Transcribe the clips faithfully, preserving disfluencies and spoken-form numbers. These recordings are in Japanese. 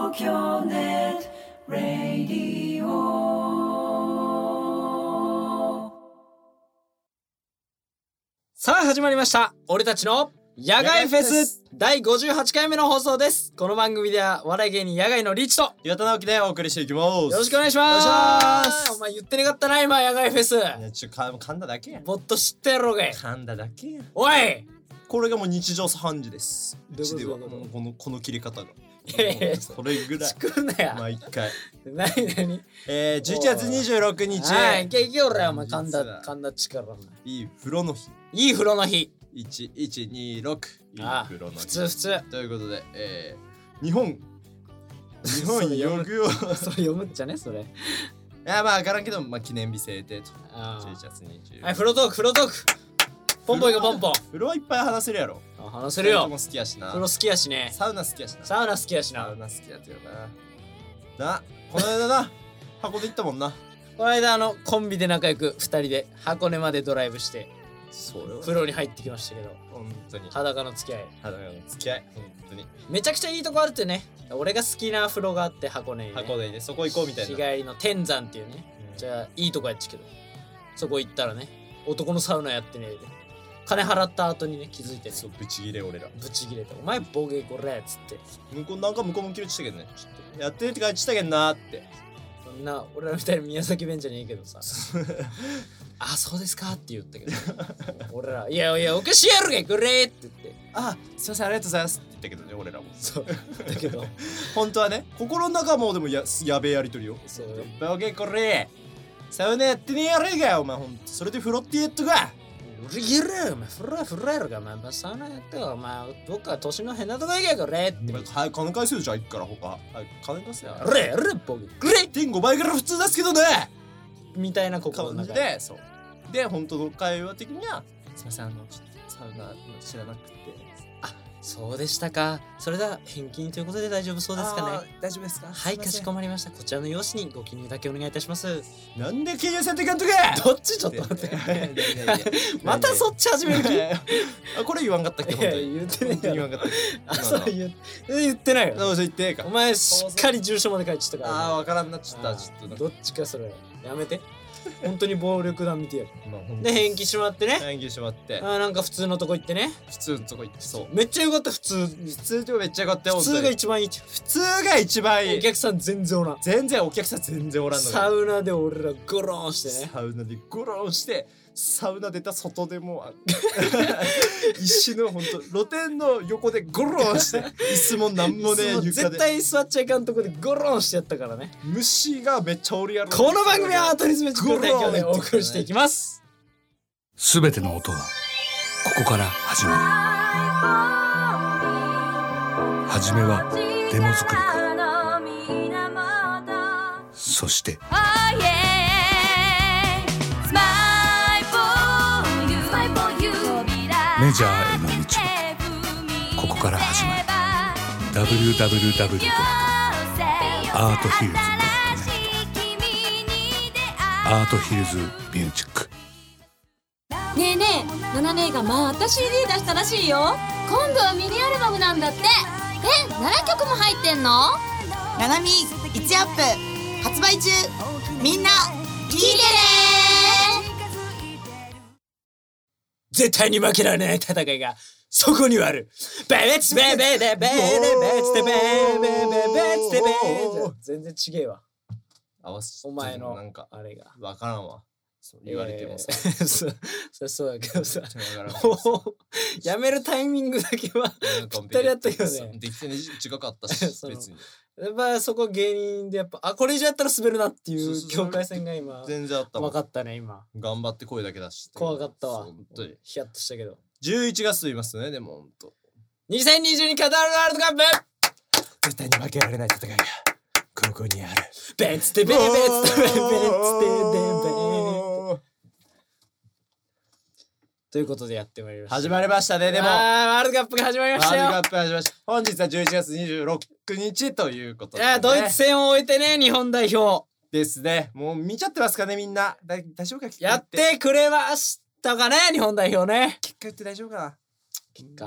東京ネットラディオ。 さあ始まりました、俺たちの野外フェスだいごじゅうはちかいめの放送です。この番組では笑い芸人野外のリーチと岩田直樹でお送りしていきます。 よろしくお願いします。 お願いします。 お前言ってなかったな今、野外フェス。 いやちょか噛んだだけや。 もっと知ってやろうがい。 噛んだだけや。 おい、 これがもう日常茶飯事です。 どういうことうちではどういうこともうこのこの切り方が。 いやいやそれぐらい。 作んなや。 毎回。 なになに。 えー、じゅういちがつにじゅうろくにち。 はい、いけいけおらよお前、噛ん実はだ噛んだ力。 いい風呂の日。 いい風呂の日。 いちいちにろく。いいああ風呂の日。 普通普通。 ということで、えー、日本日本よくよ。 それ読むんじゃねそれ。 いやまあわからんけど、まあ記念日制定と。 あじゅういちがつにじゅうろく。 はい、風呂トーク風呂トーク。ポンポンいこポンポン。 風呂はいっぱい話せるやろ。 あ、話せるよ。 も好きやしな。 風呂好きやしね。 サウナ好きやしな。 サウナ好きやしな。 サウナ好きやってるな。な、この間な、箱で行ったもんな。 この間あのコンビで仲良くふたりで箱根までドライブしてそうよ。 風呂に入ってきましたけど、 本当に。 裸の付き合い。 裸の付き合い。本当に。 めちゃくちゃいいとこあるってね。俺が好きな風呂があって箱根に、ね、 箱でね、そこ行こうみたいな。 日帰りの天山っていうね、 うんじゃあいいとこやっちけど、そこ行ったらね、男のサウナやってねえで金払った後にね気づいてね、 そうブチギレ俺ら。 ブチギレた。お前ボケこれっつって、 向こうなんか向こうも切れてたけどね。ちょっとやってるって感じしたけどなーって。 そんな俺らみたいに宮崎弁じゃねえけどさあ、そうですかって言ったけど俺らいやいやおかしいやろがくれって言って、 あ、すいませんありがとうございますって言ったけどね俺らも。 そうだけど本当はね、心の中もでもややべえやりとりよ。 そうボケこれ。サウナやってねえやれがよお前ほんと。それで風呂って言っとか。 俺言えろよお前、フラフラやろがお前、サウナやってよお前、どっか年の変なとこ行けよこれってはい、金返せるじゃん、行くからほか。はい、金貸せよ。 あれあれボケくれいってんごばいから普通ですけどねみたいな心の中感じで、そう。で、本当の会話的には、すいません、あの、ちょっとサウナの知らなくて。 そうでしたか。それでは返金ということで大丈夫そうですかね。 あー大丈夫ですか。 はい、かしこまりました。こちらの用紙にご記入だけお願いいたします。 なんで経由せんといかんとかどっちちょっと待ってまたそっち始める気。いあ、これ言わんかったっけ、本や当に。 言ってねえ言わんかったっあ、 け。 そう言言ってないよ。 どうせ言ってええかお。前しっかり住所まで書いてたから。 あー、わからんなっちゃった。 あーちょっとなんか。 どっちかそれやめて。本当に暴力団見てやる。 まあほんとで返金してもらってね。 返金してもらって、 あーなんか普通のとこ行ってね。 普通のとこ行って、そう。 めっちゃよかった普通。 普通でもめっちゃよかったよ。 普通が一番いい。 普通が一番いい。 お客さん全然おらん。 全然お客さん全然おらんのよ。 サウナで俺らゴロンしてね。 サウナでゴロンしてサウナ出た外でもあ石のほんと露天の横でゴロンして椅子もなんもね床で絶対座っちゃいかんとこでゴロンしてやったからね。 虫がめっちゃおるやろ。 この番組はアートリズム地区提供でお送りしていきます。 すべての音はここから始まる。はじめはデモ作りか、そしてメジャーへの道はここから始まる。 ダブリューダブリューダブリュー ドット アートヒルズ ドットネット アートヒルズミュージック。 ねえねえ、ナナ姉がまた シーディー 出したらしいよ。今度はミニアルバムなんだって。え、ななきょくも入ってんの？ ナナミいちアップ発売中。みんな聞いてね。 絶対に負けられない戦いがそこにはある。ベベツベベベベベベツテベベベベツテベ。全然ちげえわ。 合わせお前のなんかあれがわからんわ。そう言われてもさ、 えーそそそうだけどさ、 わからんもうやめるタイミングだけはぴったりやったけどね。 できてね違かったしその別にやっぱそこ芸人でやっぱあこれ以上やったら滑るなっていうそうそうそう境界線が今全然あったもん。 分かったね。今頑張って声だけ出して怖かったわ。 そう本当にヒヤッとしたけど。 じゅういちがつと言いますとね、でも本当にせんにじゅうにカタールワールドカップ絶対に負けられない戦いがここにある。 ベツテベベツテベベツテベベということでやってまいりました。 始まりましたね。でもあーワールドカップが始まりましたよ。 ワールドカップ始まりました。本日はじゅういちがつにじゅうろくにちということで、ね、 いやドイツ戦を終えてね、日本代表ですね。もう見ちゃってますかねみんな。だ大丈夫か結果やってくれましたかね、日本代表ね。 結果言って大丈夫かな。 結果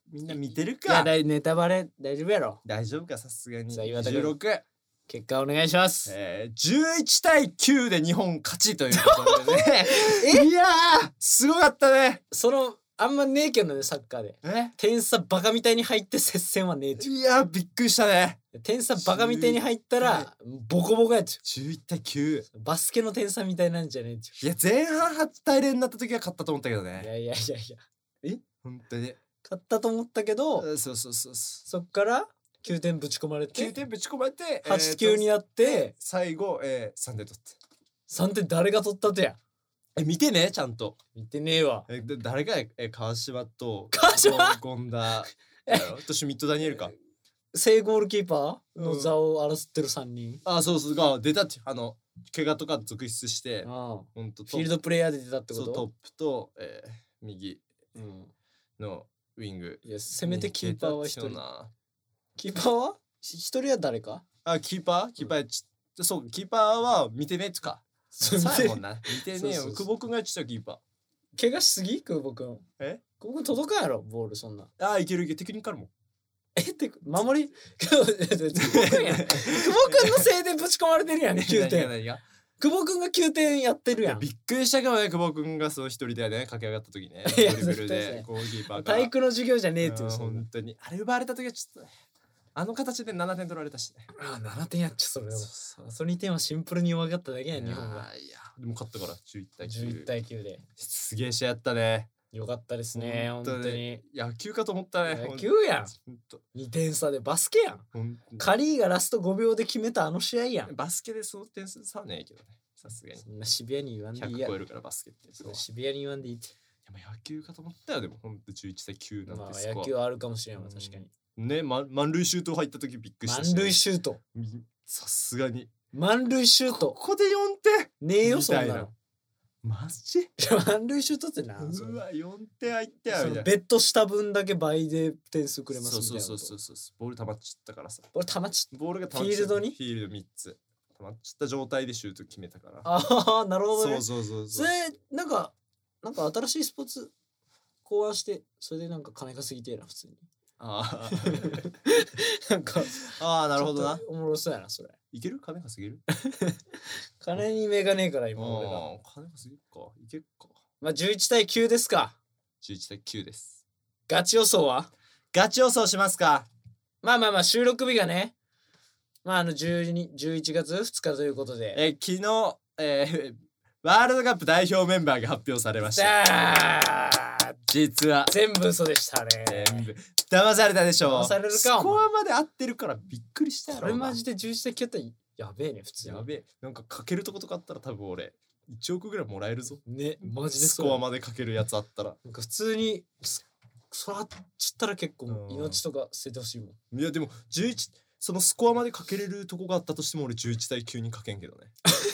みんな見てるいやか。 だいネタバレ大丈夫やろ。 大丈夫かさすがに。 さあ岩田君じゅうろく、 結果お願いします。 えー、じゅういちたいきゅうで日本勝ちということでね。いやーすごかったね。 そのあんまねえけどね、サッカーでえ点差バカみたいに入って接戦はねえっていう。 いやーびっくりしたね。 点差バカみたいに入ったらボコボコやっちゃじゅういちたいきゅう。 う。バスケの点差みたいなんじゃねえっていいや前半はちたいゼロになった時は勝ったと思ったけどう。いね。 やいやいやいや本当に。 勝ったと思ったけど、 そうそうそうそう。 そっからきゅうてんぶち込まれきゅうててんぶち込まれてはちきゅうになって最後、えー、さんてん取って。 さんてん誰が取ったとや。 え見てねちゃんと。 見てねえわ。 えで誰がえ川島と川島ゴンダやろとシュミット・ダニエルか。 正ゴールキーパーのうん座を争ってるさんにん。 あそうそうが出たってあの怪我とか続出してああほんとフィールドプレイヤーで出たってこそうトッと。 プと、えー、右うんのウィング。 いやせめてキーパーは一人。 出たってよな。 キーパーは一人は誰か。 あキーパーキーパーちそうキーパーは見てねっつか。 そうさあもんな見てねえよ。 そうそうそう久保くんがやってたキーパ怪我しすぎ久保くん。 え久保くん届かんやろボールそんな。 ー。あいけるいけるテクニカルも。 えって守り久保くんやん。久保くんのせいでぶち込まれてるやんきゅうてん。 何が何が久保くんがきゅうてんやってるやん。 びっくりしたかもね久保くんがその一人でね駆け上がった時ねいやドリブル絶対そうやでゴールキーパーから体育の授業じゃねえっていううんそんな本当にあれ奪われた時はちょっとあの形でななてん取られたしね。 ああななてんやっちゃそれはそうそうそのにてんはシンプルに弱かっただけや日本がいやいやでも勝ったからじゅういちたいきゅう。 じゅういちたいきゅうですげえ試合やったね。 よかったですね本当に。 野球かと思ったね。 野球やんほんとにてん差でバスケやん。 ほんとカリーがラストごびょうで決めたあの試合やん。 バスケでその点数差はねえけどねさすがにそんなシビアに言わんでいいひゃくや超えるからバスケってそう。いシビアに言わんでいいって。 やまあ野球かと思ったよでもほんとじゅういちたいきゅうなんまあてスコア野球はあるかもしれんわ確かに。 ね、ま、満塁シュート入った時びっくりしたし、 満塁シュートみさすがに満塁シュートここでよんてんねえよみたいなそんなの。 マジいや満塁シュートってなそのうわよんてん入ったよそみたいなのベッドした分だけ倍で点数くれますそうみたいなこと。 そうそうそうそうボール溜まっちゃったからさこれたまっちボールが溜まっちゃったフィールドにフィールドみっつ溜まっちゃった状態でシュート決めたからああなるほどね。 そうそうそうそうそれなんかなんか新しいスポーツ考案してそれでなんか金稼ぎてえな普通に。 あなんかーあーなるほどなちょっとおもろそうやなそれ。 いける金稼げる金に目がねえからあ今俺が。 ー金稼げるかいけるかまあじゅういちたいきゅうですか。 じゅういちたいきゅうですガチ予想はガチ予想しますか。 まあまあまあ収録日がねまああのじゅうに、じゅういちがつふつかということで。 え昨日、えー、ワールドカップ代表メンバーが発表されました。 あー実は全部嘘でしたね。 全部騙されたでしょ。 騙されるかスコアまで合ってるからびっくりしたやろ。 これマジでじゅういちたいきゅうやったらやべえね普通に。 やべえ。なんかかけるとことかあったら多分俺いちおくぐらいもらえるぞ。 ねマジでスそうコアまでかけるやつあったら。 なんか普通にそそらっちったら結構うん命とか捨ててほしいもん。 いやでもじゅういちそのスコアまでかけれるとこがあったとしても俺じゅういちたいきゅうにかけんけどね。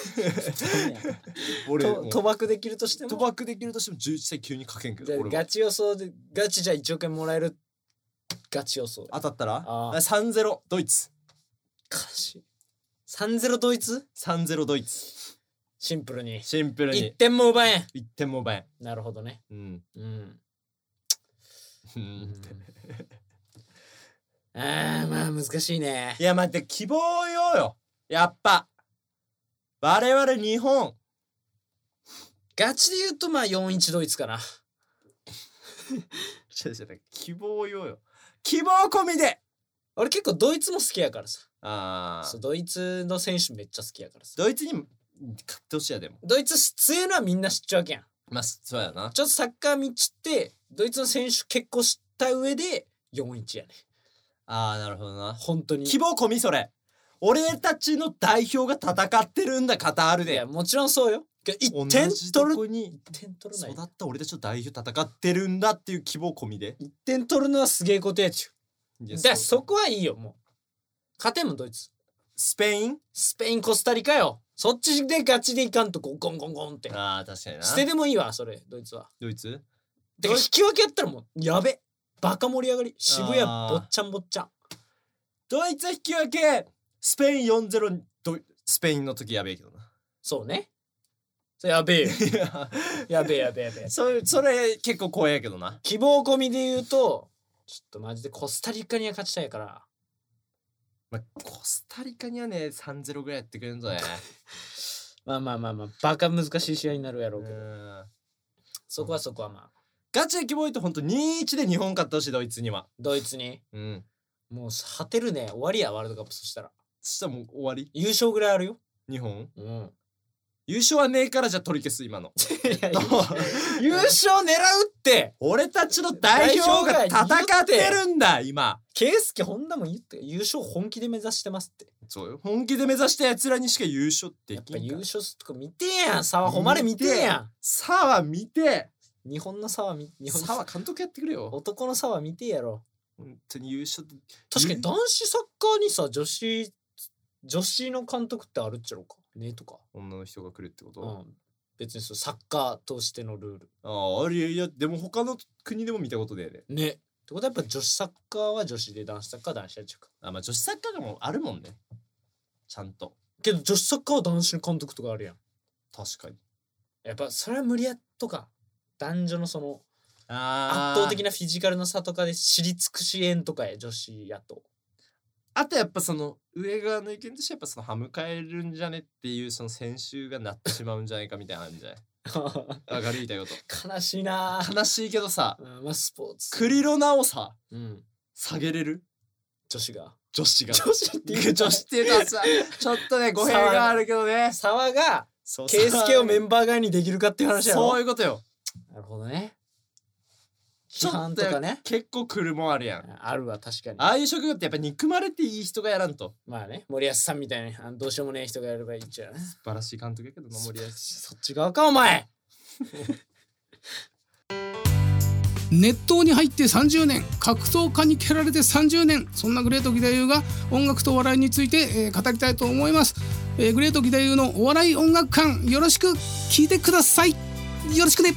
俺ともう賭博できるとしても賭博できるとしてもじゅういちたいきゅうにかけんけど俺はでガチ予想でガチじゃいちおくえんもらえるガチ予想。 当たったらあーあ さんたいゼロ ドイツ悲しい。さんたいゼロドイツさんたいゼロ ドイツシンプルにシンプルいにってんも奪えん。 いってんも奪えん。 なるほどね。 うん。 うん。 うんああまあ難しいねい。や待って希望よよやっぱ我々日本ガチで言うとまあよんいちドイツかな。 違う違う希望よよ希望込みで俺結構ドイツも好きやからさ。 あーそうドイツの選手めっちゃ好きやからさ。 ドイツに勝ってほしいやでもドイツ強いのはみんな知っちゃうわけやん。 まあそうやなちょっとサッカー見ちってドイツの選手結構知った上でよんいちやね。 あーなるほどな本当に。 希望込みそれ俺たちの代表が戦ってるんだカタールでいやもちろんそうよ。い同ってんじと取るこにいってん取るない育った俺たちの代表戦ってるんだっていう希望込みでいってん取るのはすげえことやちゅ。 いやだからそそこはいいよもう。勝てんもんドイツ。 スペインスペインコスタリカよ。そっちでガチでいかんとこうゴンゴンゴンって。 あー確かにな捨てでもいいわそれドイツは。 ドイツてか引き分けやったらもうやべバカ盛り上がり渋谷あーぼっちゃんぼっちゃん。 ドイツ引き分けスペイン よんたいゼロ ドイスペインの時やべえけどなそうね。それやべえよ。やべえやべえやべえ。 それそれ結構怖いやけどな希望込みで言うとちょっとマジでコスタリカには勝ちたいから。 まあ、コスタリカにはね さんたいゼロ ぐらいやってくれるんぞね。 まあまあまあまあバカ難しい試合になるやろうけど、 うんそこはそこはまあガチで希望言うとほんと にたいいち で日本勝ってほしい、ドイツには。 ドイツにうんもう果てるね。終わりやワールドカップ。そしたらそしたらもう終わり。優優勝ぐらいあるよ。 日本うん優勝はねえからじゃあ取り消す今の。 いやいや優勝狙うって俺たちの代表が戦ってるんだ今。 ケイスケホンダも言って優勝本気で目指してますって。 そうよ、本気で目指した奴らにしか優勝でやっきんから。 ぱ優勝するとこ見てえやん。差は誉れ見てえやん。 さは見て日本の差は見日本のさは監督やってくれよ。 男の差は見てえやろ。 本当に優勝。 確かに男子サッカーにさ女子女子の監督ってあるっちゃろうかねとか。 女の人が来るってこと、 うん、別にそうサッカーとしてのルールあああれいやでも他の国でも見たことでね。 ね。ってことはやっぱ女子サッカーは女子で男子サッカーは男子やっちゃうか。 あまあ女子サッカーがもあるもんねちゃんと。 けど女子サッカーは男子の監督とかあるやん。 確かに。 やっぱそれは無理やとか男女のそのあ圧倒的なフィジカルの差とかで知り尽くしえんとかや女子やと。 あとやっぱその上側の意見としてやっぱその歯向かえるんじゃねっていうその選手がなってしまうんじゃないかみたいなのあるんじゃないわかる言いたいこと。 悲しいな悲しいけどさ、 うん、まあスポーツクリロナをさうん下げれる女子が女子が女子っていう女子っていうのはさちょっとね語弊があるけどね。 沢がそうケイスケをメンバー外にできるかっていう話やろ。 そういうことよ。 なるほどね。 ちょ批判っととかね結構来るもんあるやん。 あるわ確かに。 ああいう職業ってやっぱ憎まれていい人がやらんと。 まあね森保さんみたいにあのどうしようもねえ人がやればいいっちゃうね。 素晴らしい監督やけどな森保。 そっち側かお前。 熱湯に入ってさんじゅうねん、格闘家に蹴られてさんじゅうねん、そんなグレート義太夫が音楽とお笑いについて、えー、語りたいと思います、えー、グレート義太夫のお笑い音楽館、よろしく聞いてください。よろしくね。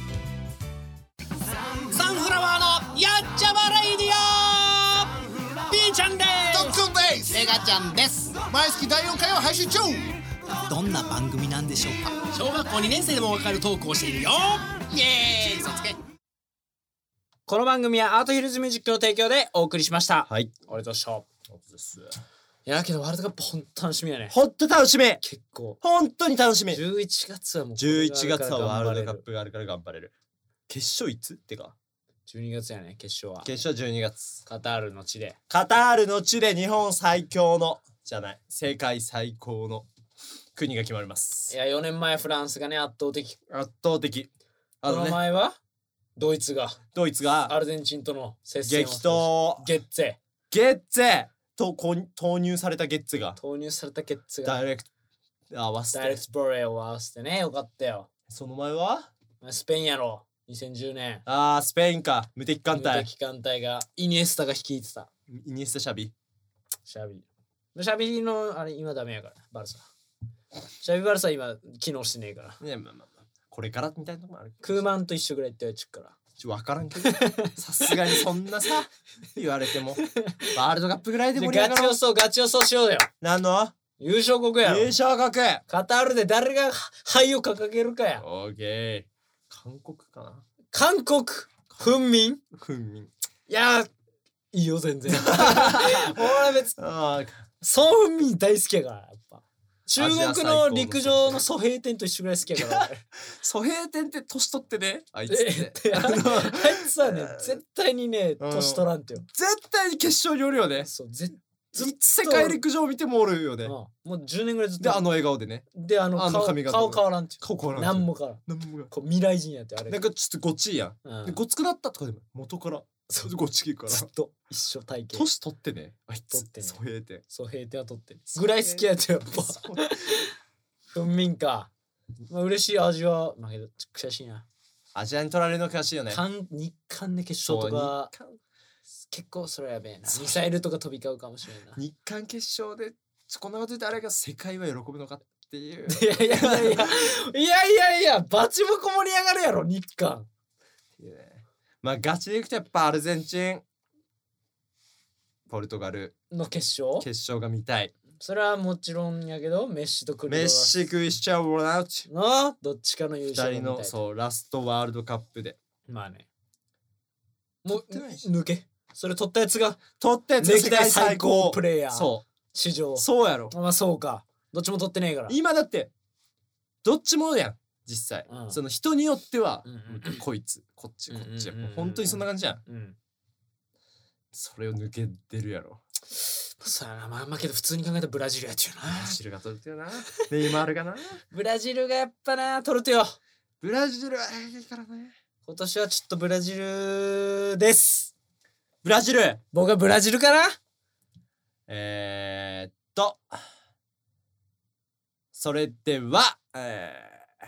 サンフラワーのやっちゃまレイディオ。 B ちゃんです。 ドックンです。 メガちゃんです。 毎月だいよんかいを配信中。 どんな番組なんでしょうか。小学校にねん生でもわかるトークをしているよ。イエーイ。そつけ。 この番組はアートヒルズミュージックの提供でお送りしました。 はい。 ありがとうございました。いやけどワールドカップほんと楽しみやね。 ほんと楽しみ。 結構本当に楽しみ。 じゅういちがつはもうじゅういちがつはワールドカップがあるから頑張れる。決勝いつってかじゅうにがつやね。決勝は決勝じゅうにがつカタールの地で。 カタールの地で日本最強のじゃない世界最高の国が決まります。 いやよねんまえフランスがね圧倒的。 圧倒的。あこののね前はドイツがドイツがアルゼンチンとの接戦を激闘ゲッツェゲッツェとこ投入されたゲッツェが投入されたゲッツェがダイレクト合わせダイレて。 クトボレーを合わせてねよかったよ。 その前はスペインやろにせんじゅうねん。 あースペインか無敵艦無隊敵艦隊がイニエスタが率いてた。 イニエスタシャビシャビシャビのあれ今ダメやからバルサ。シャビバルサ今機能してねえから。 ねまあまあまあこれからみたいなとこもある。 クーマンと一緒ぐらいって言われちゃうから。 ちょ分からんけどさすがにそんなさ言われてもワールドカップぐらいで盛り上がろう。 ガチ予想ガチ予想しようよ。 何の優勝国やろ。 優勝国カタールで誰が灰を掲げるかや。 オーケー韓国かな。 韓国フンミンフンミンいやーいいよ全然俺別にあソン・フンミン大好きやからやっぱ中国の陸上のソヘイテンと一緒ぐらい好きやからソヘイテンって年取ってねあいつっえてあいつはね絶対にね年取らんてよ。 絶対に決勝におるよね。 そうぜずっと世界陸上見てもおるよね。 もうじゅうねんぐらいずっとであの笑顔でね。 であのあの顔髪型顔変わらんて顔変わらんなんも変わらん。 なんもこう未来人やってあれなんかちょっとごっちいやん。 うんでごつくなったとかでも元からそうごっちいからずっと一緒体型年取ってねあいつ取ってねソヘイテンソヘイテンは取ってるぐらい好きやってやっぱフンミンか。まあ嬉しい味はまあけど悔しいな。 アジアに取られるの悔しいよね。 韓日韓で決勝とか結構それはやべえな。ミサイルとか飛び交うかもしれんな。 日韓決勝でこんなこと言ってあれが世界は喜ぶのかっていう。 いやいやいやいやいやいやいやバチボコ盛り上がるやろ日韓。 まあガチでいくとやっぱアルゼンチンポルトガルの決勝決勝が見たい。 それはもちろんやけどメッシとクリロナメッシクリスチャン・ロナウドのどっちかの優二人勝が見たい。 のそうラストワールドカップでまあねもう取ってないし抜けそれ取ったやつが取ったやつが世歴代界最最高高プレイヤーそ史上うそうやろ。 まあそうかどっちも取ってねえから今だってどっちもやん実際、 うんその人によっては、 うんうんこいつこっちこっち、 うんうんうんうんもう本当にそんな感じやん。 うんそれを抜け出るやろ。 そうやなまあまあけど普通に考えたらブラジルやっちゅうなブラジルが取るとよな。ネイマールがな。 ブラジルがやっぱな取るとよブラジルはいいからね。 今年はちょっとブラジルですブラジル僕はブラジルかなえー、っとそれでは、えー、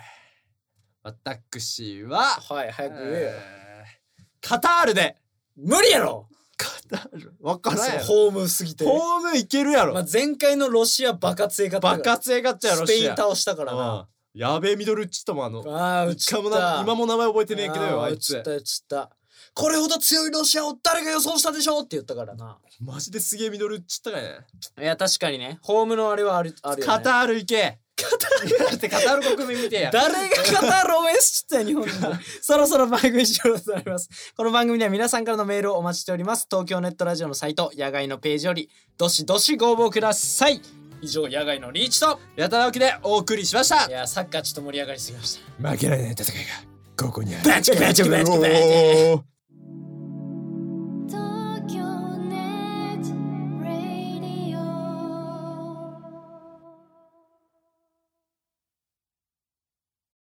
私ははい早く言えよ、 えーカタールで無理やろカタールわからんやろ。 ホームすぎてホームいけるやろ。 まあ、前回のロシア爆発えがったから爆発えがっちゃうロシア。 スペイン倒したからなうんやべえミドルッチともあのあーうちった一回もな今も名前覚えてねえけどよあいつうちったうちったこれほど強いロシアを誰が予想したでしょうって言ったからなマジですげえミドルッチったかね。 いや確かにねホームのあれはあるあるよねカタール行け。カタールだってカタール国民見てや。 誰がカタール応援しちゃったよ日本人でそろそろ番組終了となりますこの番組では皆さんからのメールをお待ちしております東京ネットラジオのサイト野外のページよりどしどしご応募ください以上野外のリーチとやたらおきでお送りしました。 いやサッカーちょっと盛り上がりすぎました負けられない戦いがここにある。 バチバチバチバチおー